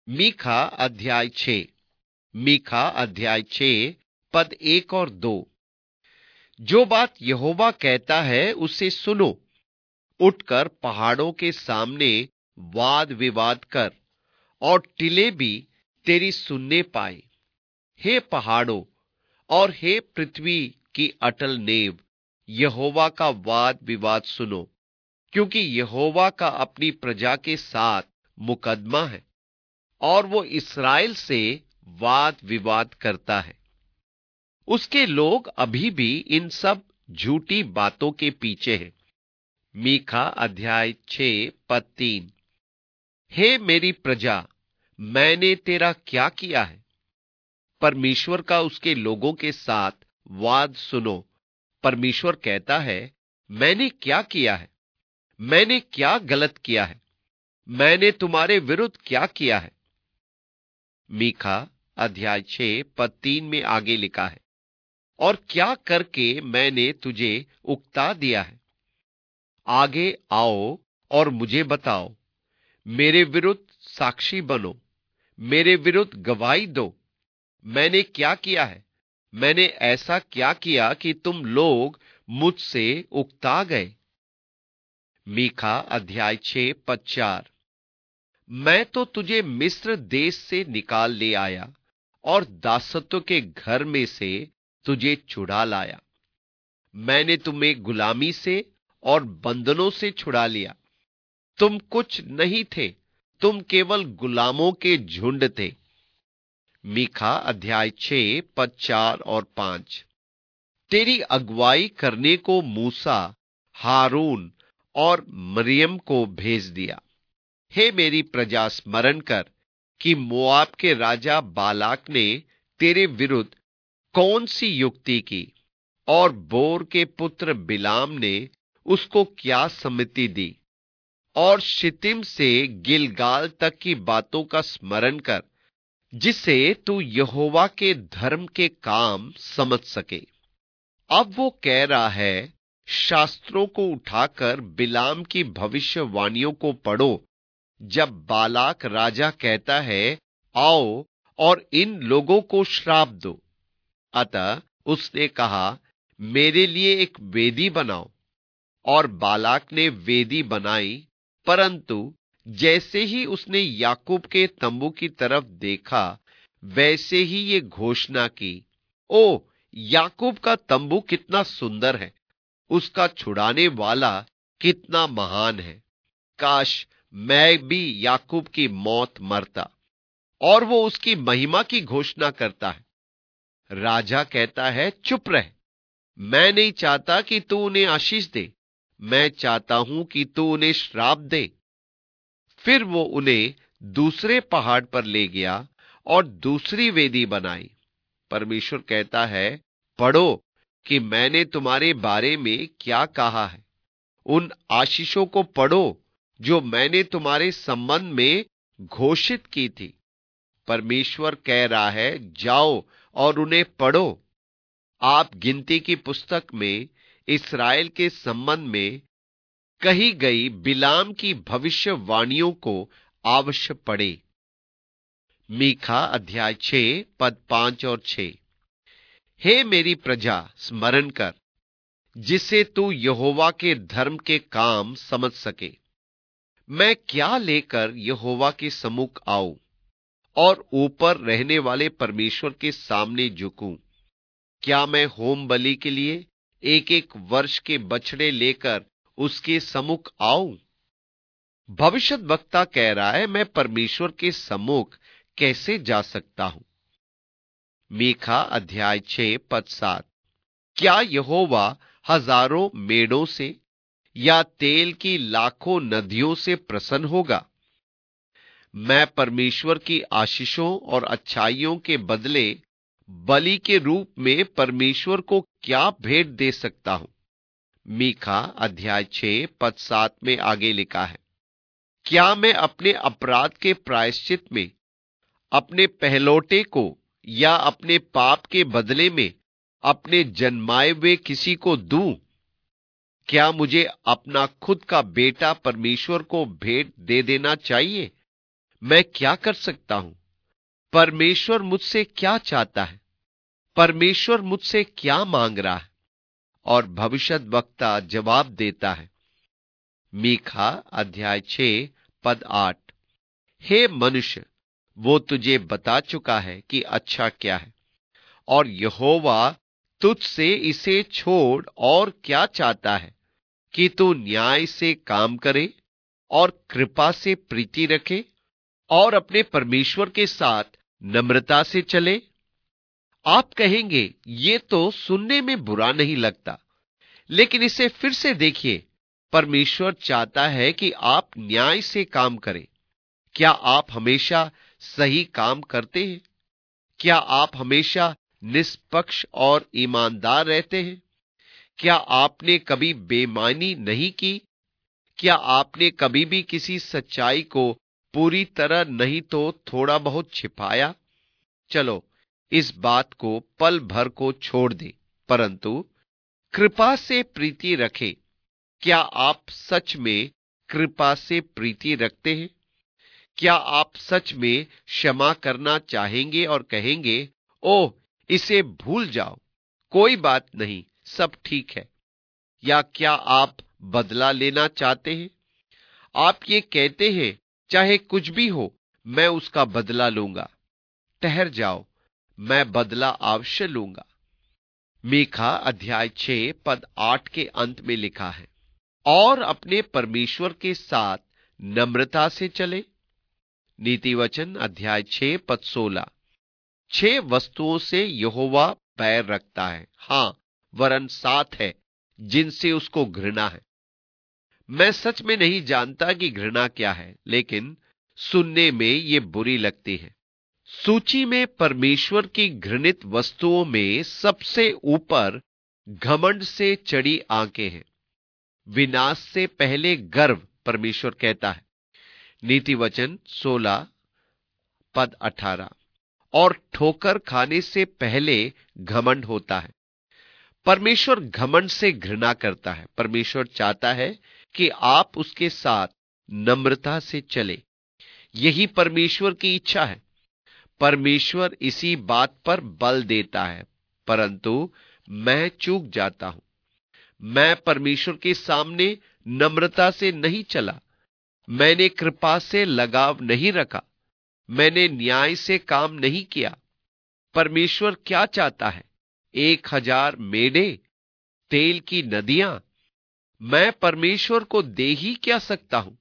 मीखा अध्याय 6। मीखा अध्याय 6 पद 1 और 2। जो बात यहोवा कहता है उसे सुनो। उठकर पहाड़ों के सामने वाद विवाद कर, और टीले भी तेरी सुनने पाए। हे पहाड़ों और हे पृथ्वी की अटल नेव, यहोवा का वाद विवाद सुनो, क्योंकि यहोवा का अपनी प्रजा के साथ मुकदमा है और वो इस्राएल से वाद विवाद करता है। उसके लोग अभी भी इन सब झूठी बातों के पीछे हैं। मीखा अध्याय 6 पद 3। हे मेरी प्रजा, मैंने तेरा क्या किया है? परमेश्वर का उसके लोगों के साथ वाद सुनो। परमेश्वर कहता है, मैंने क्या किया है? मैंने क्या गलत किया है? मैंने तुम्हारे विरुद्ध क्या किया है? मीखा अध्याय 6 पद 3 में आगे लिखा है, और क्या करके मैंने तुझे उकता दिया है? आगे आओ और मुझे बताओ। मेरे विरुद्ध साक्षी बनो, मेरे विरुद्ध गवाही दो। मैंने क्या किया है? मैंने ऐसा क्या किया कि तुम लोग मुझसे उकता गए? मीखा अध्याय 6 पद 4। मैं तो तुझे मिस्र देश से निकाल ले आया और दासत्व के घर में से तुझे छुड़ा लाया। मैंने तुम्हें गुलामी से और बंधनों से छुड़ा लिया। तुम कुछ नहीं थे, तुम केवल गुलामों के झुंड थे। मीखा अध्याय 6 पद 4 और 5। तेरी अगुवाई करने को मूसा, हारून और मरियम को भेज दिया। हे मेरी प्रजा, स्मरण कर कि मोआब के राजा बालाक ने तेरे विरुद्ध कौन सी युक्ति की, और बोर के पुत्र बिलाम ने उसको क्या सम्मति दी। और शितिम से गिलगाल तक की बातों का स्मरण कर, जिससे तू यहोवा के धर्म के काम समझ सके। अब वो कह रहा है, शास्त्रों को उठाकर बिलाम की भविष्यवाणियों को पढ़ो। जब बालाक राजा कहता है, आओ और इन लोगों को श्राप दो, अतः उसने कहा, मेरे लिए एक वेदी बनाओ। और बालाक ने वेदी बनाई, परंतु जैसे ही उसने याकूब के तंबू की तरफ देखा, वैसे ही ये घोषणा की, ओ याकूब का तंबू कितना सुंदर है, उसका छुड़ाने वाला कितना महान है। काश मैं भी याकूब की मौत मरता। और वो उसकी महिमा की घोषणा करता है। राजा कहता है, चुप रह। मैं नहीं चाहता कि तू उन्हें आशीष दे, मैं चाहता हूं कि तू उन्हें श्राप दे। फिर वो उन्हें दूसरे पहाड़ पर ले गया और दूसरी वेदी बनाई। परमेश्वर कहता है, पढ़ो कि मैंने तुम्हारे बारे में क्या कहा है। उन आशीषों को पढ़ो जो मैंने तुम्हारे संबंध में घोषित की थी। परमेश्वर कह रहा है, जाओ और उन्हें पढ़ो। आप गिनती की पुस्तक में इस्राएल के संबंध में कही गई बिलाम की भविष्यवाणियों को अवश्य पढ़े। मीखा अध्याय 6 पद 5 और 6। हे मेरी प्रजा, स्मरण कर, जिससे तू यहोवा के धर्म के काम समझ सके। मैं क्या लेकर यहोवा के सम्मुख आऊं और ऊपर रहने वाले परमेश्वर के सामने झुकूं? क्या मैं होम बलि के लिए एक एक वर्ष के बछड़े लेकर उसके सम्मुख आऊं? भविष्यद्वक्ता कह रहा है, मैं परमेश्वर के सम्मुख कैसे जा सकता हूं? मीखा अध्याय 6 पद 7। क्या यहोवा हजारों मेढ़ों से या तेल की लाखों नदियों से प्रसन्न होगा? मैं परमेश्वर की आशीषों और अच्छाइयों के बदले बलि के रूप में परमेश्वर को क्या भेंट दे सकता हूं? मीखा अध्याय 6 पद 7 में आगे लिखा है, क्या मैं अपने अपराध के प्रायश्चित में अपने पहलौठे को या अपने पाप के बदले में अपने जन्माए हुए किसी को दूं? क्या मुझे अपना खुद का बेटा परमेश्वर को भेंट दे देना चाहिए? मैं क्या कर सकता हूं? परमेश्वर मुझसे क्या चाहता है? परमेश्वर मुझसे क्या मांग रहा है? और भविष्यद्वक्ता जवाब देता है। मीखा अध्याय 6 पद 8। हे मनुष्य, वो तुझे बता चुका है कि अच्छा क्या है, और यहोवा तुझसे इसे छोड़ और क्या चाहता है कि तू न्याय से काम करे और कृपा से प्रीति रखे और अपने परमेश्वर के साथ नम्रता से चले। आप कहेंगे ये तो सुनने में बुरा नहीं लगता, लेकिन इसे फिर से देखिए। परमेश्वर चाहता है कि आप न्याय से काम करें। क्या आप हमेशा सही काम करते हैं? क्या आप हमेशा निष्पक्ष और ईमानदार रहते हैं? क्या आपने कभी बेईमानी नहीं की? क्या आपने कभी भी किसी सच्चाई को पूरी तरह नहीं तो थोड़ा बहुत छिपाया? चलो, इस बात को पल भर को छोड़ दें, परंतु कृपा से प्रीति रखें। क्या आप सच में कृपा से प्रीति रखते हैं? क्या आप सच में क्षमा करना चाहेंगे और कहेंगे, ओह, इसे भूल जाओ, कोई बात नहीं, सब ठीक है? या क्या आप बदला लेना चाहते हैं? आप ये कहते हैं, चाहे कुछ भी हो, मैं उसका बदला लूंगा। ठहर जाओ, मैं बदला अवश्य लूंगा। मीखा अध्याय 6 पद 8 के अंत में लिखा है, और अपने परमेश्वर के साथ नम्रता से चले। नीति वचन अध्याय 6 पद 16। 6 वस्तुओं से यहोवा बैर रखता है, हां, वरन 7 है जिनसे उसको घृणा है। मैं सच में नहीं जानता कि घृणा क्या है, लेकिन सुनने में ये बुरी लगती है। सूची में परमेश्वर की घृणित वस्तुओं में सबसे ऊपर घमंड से चढ़ी आंखें हैं। विनाश से पहले गर्व, परमेश्वर कहता है। नीति वचन 16 पद 18। और ठोकर खाने से पहले घमंड होता है। परमेश्वर घमंड से घृणा करता है। परमेश्वर चाहता है कि आप उसके साथ नम्रता से चले। यही परमेश्वर की इच्छा है। परमेश्वर इसी बात पर बल देता है, परंतु मैं चूक जाता हूं। मैं परमेश्वर के सामने नम्रता से नहीं चला। मैंने कृपा से लगाव नहीं रखा। मैंने न्याय से काम नहीं किया। परमेश्वर क्या चाहता है? 1000 मेढ़े, तेल की नदियां? मैं परमेश्वर को दे ही क्या सकता हूं?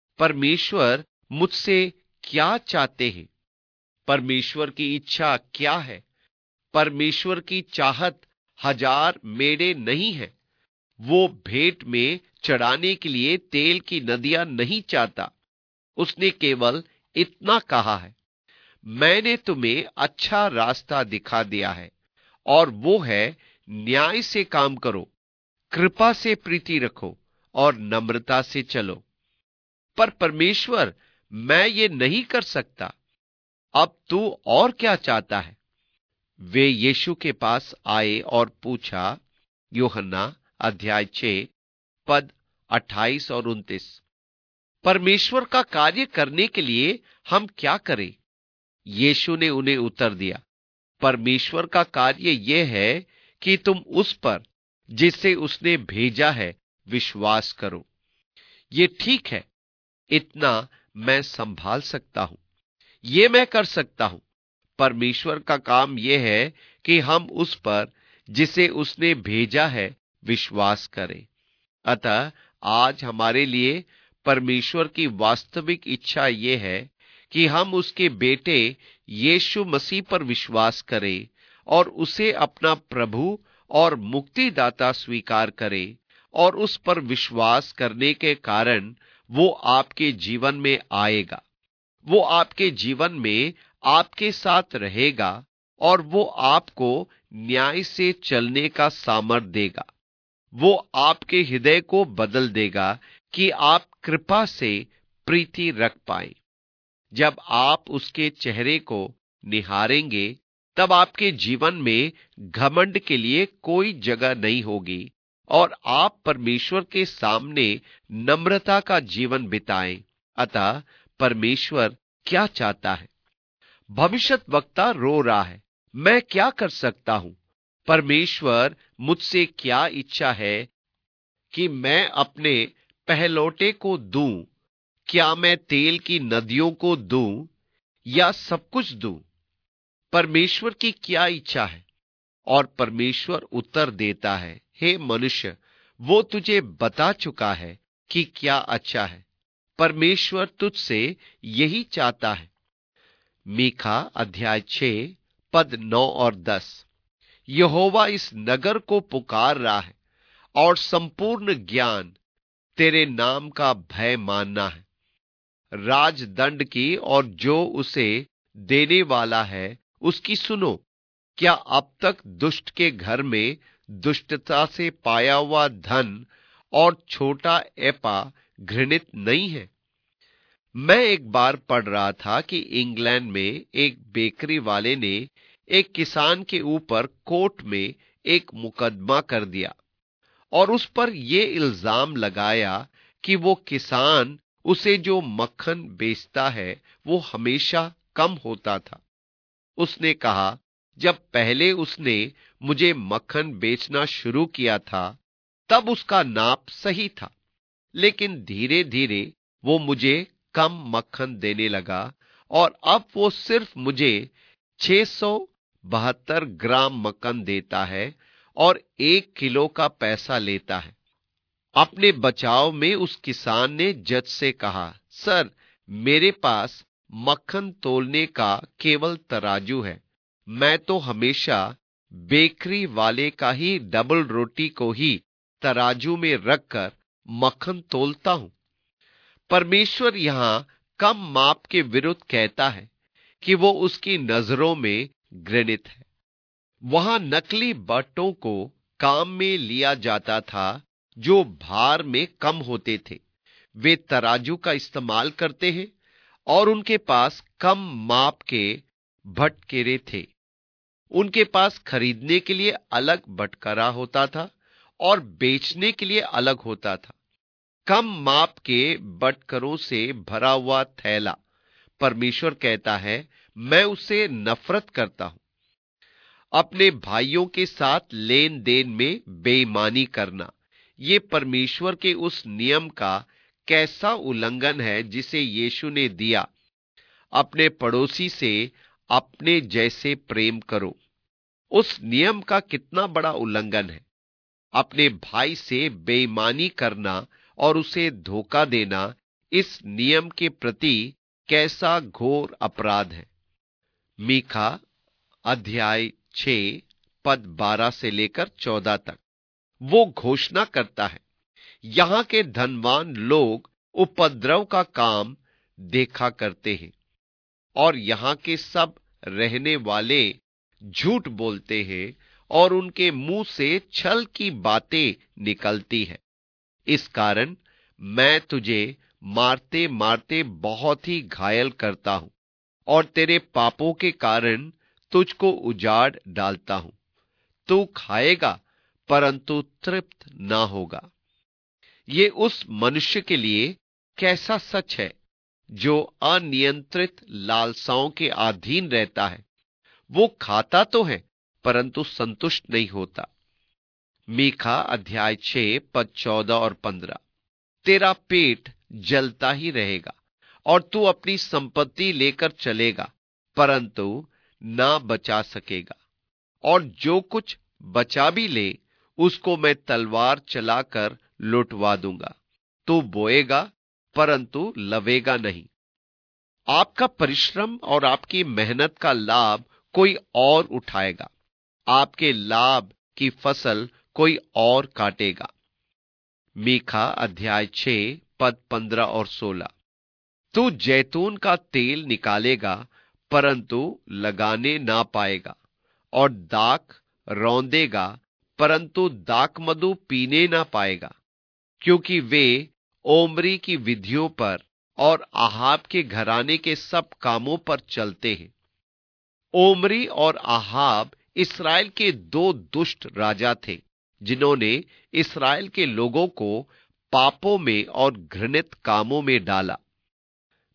परमेश्वर मुझसे क्या चाहते हैं? परमेश्वर की इच्छा क्या है? परमेश्वर की चाहत 1000 मेढ़े नहीं है। वो भेंट में चढ़ाने के लिए तेल की नदियां नहीं चाहता। उसने केवल इतना कहा है, मैंने तुम्हें अच्छा रास्ता दिखा दिया है, और वो है न्याय से काम करो, कृपा से प्रीति रखो और नम्रता से चलो। पर परमेश्वर, मैं ये नहीं कर सकता। अब तू और क्या चाहता है? वे यीशु के पास आए और पूछा। यूहन्ना अध्याय 6 पद 28 और 29। परमेश्वर का कार्य करने के लिए हम क्या करें? यीशु ने उन्हें उत्तर दिया, परमेश्वर का कार्य यह है कि तुम उस पर जिसे उसने भेजा है विश्वास करो। ये ठीक है, इतना मैं संभाल सकता हूं, ये मैं कर सकता हूं। परमेश्वर का काम यह है कि हम उस पर जिसे उसने भेजा है विश्वास करें। अतः आज हमारे लिए परमेश्वर की वास्तविक इच्छा यह है कि हम उसके बेटे यीशु मसीह पर विश्वास करें और उसे अपना प्रभु और मुक्तिदाता स्वीकार करें, और उस पर विश्वास करने के कारण वो आपके जीवन में आएगा। वो आपके जीवन में आपके साथ रहेगा और वो आपको न्याय से चलने का सामर्थ्य देगा। वो आपके हृदय को बदल देगा कि आप कृपा से प्रीति रख पाए। जब आप उसके चेहरे को निहारेंगे, तब आपके जीवन में घमंड के लिए कोई जगह नहीं होगी, और आप परमेश्वर के सामने नम्रता का जीवन बिताएं। अतः परमेश्वर क्या चाहता है। भविष्यद्वक्ता रो रहा है, मैं क्या कर सकता हूं? परमेश्वर मुझसे क्या इच्छा है कि मैं अपने पहलौठे को दूं? क्या मैं तेल की नदियों को दूं या सब कुछ दूं? परमेश्वर की क्या इच्छा है? और परमेश्वर उत्तर देता है, हे मनुष्य, वो तुझे बता चुका है कि क्या अच्छा है। परमेश्वर तुझसे यही चाहता है। मीखा अध्याय 6 पद 9 और 10। यहोवा इस नगर को पुकार रहा है और संपूर्ण ज्ञान तेरे नाम का भय मानना है। राजदंड की और जो उसे देने वाला है उसकी सुनो। क्या अब तक दुष्ट के घर में दुष्टता से पाया हुआ धन और छोटा एपा घृणित नहीं है? मैं एक बार पढ़ रहा था कि इंग्लैंड में एक बेकरी वाले ने एक किसान के ऊपर कोर्ट में एक मुकदमा कर दिया और उस पर यह इल्जाम लगाया कि वो किसान उसे जो मक्खन बेचता है वो हमेशा कम होता था। उसने कहा, जब पहले उसने मुझे मक्खन बेचना शुरू किया था तब उसका नाप सही था, लेकिन धीरे धीरे वो मुझे कम मक्खन देने लगा और अब वो सिर्फ मुझे 672 ग्राम मक्खन देता है और 1 किलो का पैसा लेता है। अपने बचाव में उस किसान ने जज से कहा, सर, मेरे पास मक्खन तोलने का केवल तराजू है। मैं तो हमेशा बेकरी वाले का ही डबल रोटी को ही तराजू में रखकर मक्खन तोलता हूं। परमेश्वर यहां कम माप के विरुद्ध कहता है कि वो उसकी नजरों में घृणित है। वहां नकली बट्टों को काम में लिया जाता था जो भार में कम होते थे। वे तराजू का इस्तेमाल करते हैं और उनके पास कम माप के भटकेरे थे। उनके पास खरीदने के लिए अलग बटकरा होता था और बेचने के लिए अलग होता था। कम माप के बटकरों से भरा हुआ थैला, परमेश्वर कहता है, मैं उसे नफरत करता हूं। अपने भाइयों के साथ लेन देन में बेईमानी करना, ये परमेश्वर के उस नियम का कैसा उल्लंघन है जिसे यीशु ने दिया, अपने पड़ोसी से अपने जैसे प्रेम करो। उस नियम का कितना बड़ा उल्लंघन है। अपने भाई से बेईमानी करना और उसे धोखा देना इस नियम के प्रति कैसा घोर अपराध है। मीखा अध्याय 6 पद 12 से लेकर 14 तक। वो घोषणा करता है, यहां के धनवान लोग उपद्रव का काम देखा करते हैं और यहां के सब रहने वाले झूठ बोलते हैं और उनके मुंह से छल की बातें निकलती है। इस कारण मैं तुझे मारते मारते बहुत ही घायल करता हूं और तेरे पापों के कारण तुझको उजाड़ डालता हूं। तू खाएगा परंतु तृप्त ना होगा। ये उस मनुष्य के लिए कैसा सच है जो अनियंत्रित लालसाओं के अधीन रहता है। वो खाता तो है परंतु संतुष्ट नहीं होता। मीखा अध्याय 6 पद 14 और 15। तेरा पेट जलता ही रहेगा और तू अपनी संपत्ति लेकर चलेगा परंतु ना बचा सकेगा, और जो कुछ बचा भी ले उसको मैं तलवार चलाकर लुटवा दूंगा। तू बोएगा परंतु लवेगा नहीं। आपका परिश्रम और आपकी मेहनत का लाभ कोई और उठाएगा, आपके लाभ की फसल कोई और काटेगा। मीखा अध्याय 6 पद 15 और 16। तू जैतून का तेल निकालेगा परंतु लगाने ना पाएगा और दाख रौंदेगा परंतु दाखमधु पीने ना पाएगा, क्योंकि वे ओमरी की विधियों पर और आहाब के घराने के सब कामों पर चलते हैं। ओमरी और आहाब इस्राएल के दो दुष्ट राजा थे जिन्होंने इस्राएल के लोगों को पापों में और घृणित कामों में डाला।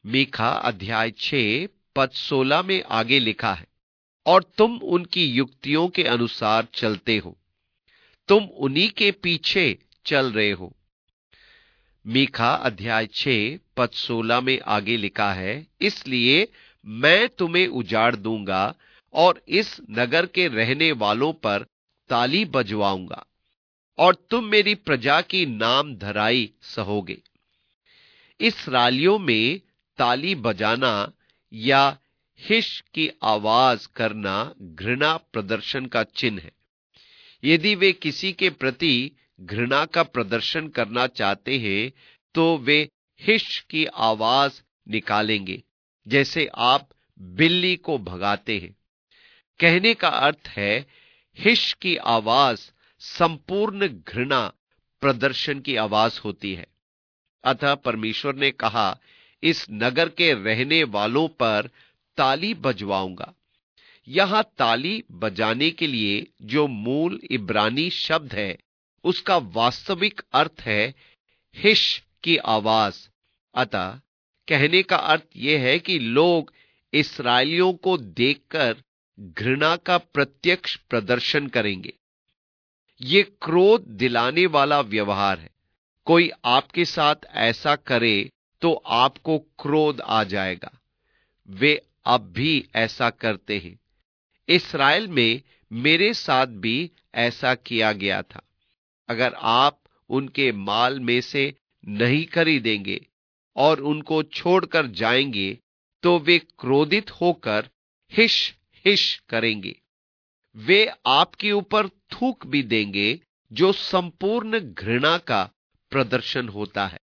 मीखा अध्याय 6 पद 16 में आगे लिखा है, और तुम उनकी युक्तियों के अनुसार चलते हो, तुम उन्हीं के पीछे चल रहे हो। मीखा अध्याय 6 पद 16 में आगे लिखा है, इसलिए मैं तुम्हें उजाड़ दूंगा और इस नगर के रहने वालों पर ताली बजवाऊंगा, और तुम मेरी प्रजा की नाम धराई सहोगे। इस्राएलियों में ताली बजाना या हिश की आवाज करना घृणा प्रदर्शन का चिन्ह है। यदि वे किसी के प्रति घृणा का प्रदर्शन करना चाहते हैं तो वे हिश की आवाज निकालेंगे, जैसे आप बिल्ली को भगाते हैं। कहने का अर्थ है हिश की आवाज संपूर्ण घृणा प्रदर्शन की आवाज होती है। अतः परमेश्वर ने कहा, इस नगर के रहने वालों पर ताली बजवाऊंगा। यहां ताली बजाने के लिए जो मूल इब्रानी शब्द है, उसका वास्तविक अर्थ है हिश की आवाज। अतः कहने का अर्थ यह है कि लोग इस्राएलियों को देखकर घृणा का प्रत्यक्ष प्रदर्शन करेंगे। ये क्रोध दिलाने वाला व्यवहार है। कोई आपके साथ ऐसा करे तो आपको क्रोध आ जाएगा। वे अब भी ऐसा करते हैं। इस्राएल में मेरे साथ भी ऐसा किया गया था। अगर आप उनके माल में से नहीं खरीदेंगे और उनको छोड़कर जाएंगे तो वे क्रोधित होकर हिश हिश करेंगे। वे आपके ऊपर थूक भी देंगे, जो संपूर्ण घृणा का प्रदर्शन होता है।